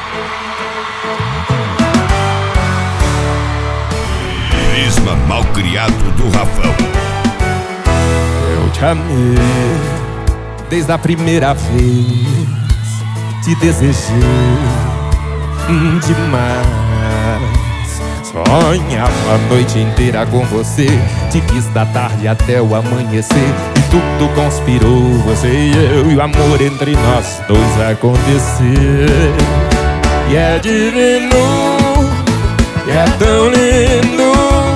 Prisma Malcriado do Rafão. Eu te amei desde a primeira vez, te desejei demais. Sonhava a noite inteira com você, te quis da tarde até o amanhecer, e tudo conspirou, você e eu, e o amor entre nós dois acontecer. E é divino, e é tão lindo,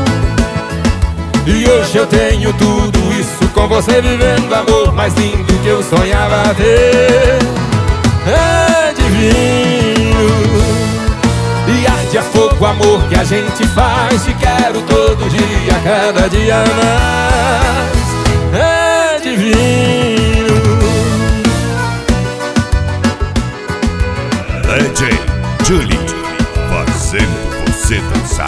e hoje eu tenho tudo isso com você, vivendo o amor mais lindo que eu sonhava ter. É divino, e arde a fogo o amor que a gente faz. Te quero todo dia, cada dia mais. É divino. DJ Julie, fazendo você dançar.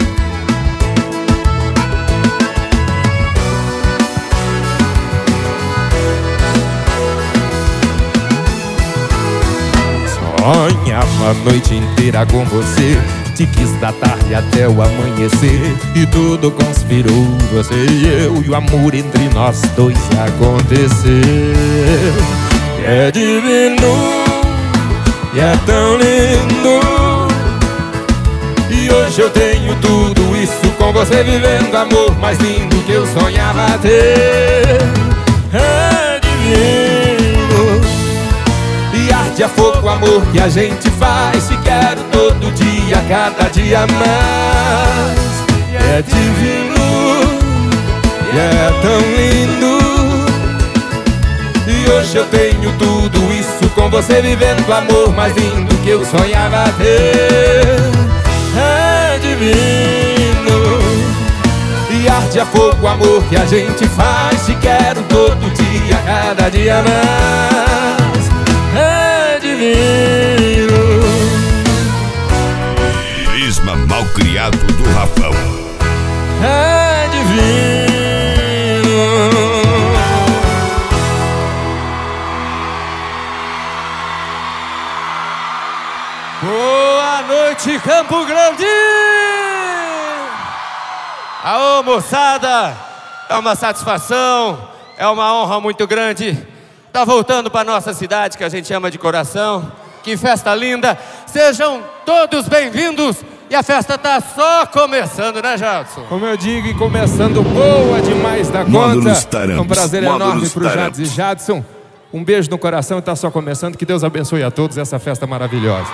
Sonhava a noite inteira com você, te quis da tarde até o amanhecer, e tudo conspirou, você e eu, e o amor entre nós dois aconteceu. É divino, e é tão lindo, e hoje eu tenho tudo isso com você, vivendo o amor mais lindo que eu sonhava ter. É divino, e arde a fogo o amor que a gente faz. Te quero todo dia, cada dia mais. É divino, e é tão lindo, e hoje eu tenho tudo isso com você, vivendo o amor mais lindo que eu sonhava ter. É divino, e arde a fogo o amor que a gente faz. Te quero todo dia, cada dia mais. É divino. Prisma Malcriado do Rafão. É divino. Boa noite, Campo Grande! Aô, moçada! É uma satisfação, é uma honra muito grande tá voltando para nossa cidade, que a gente ama de coração. Que festa linda! Sejam todos bem-vindos! E a festa tá só começando, né, Jadson? Como eu digo, e começando boa demais da conta. É um prazer enorme pro Jadson e Jadson. Um beijo no coração, e tá só começando. Que Deus abençoe a todos essa festa maravilhosa.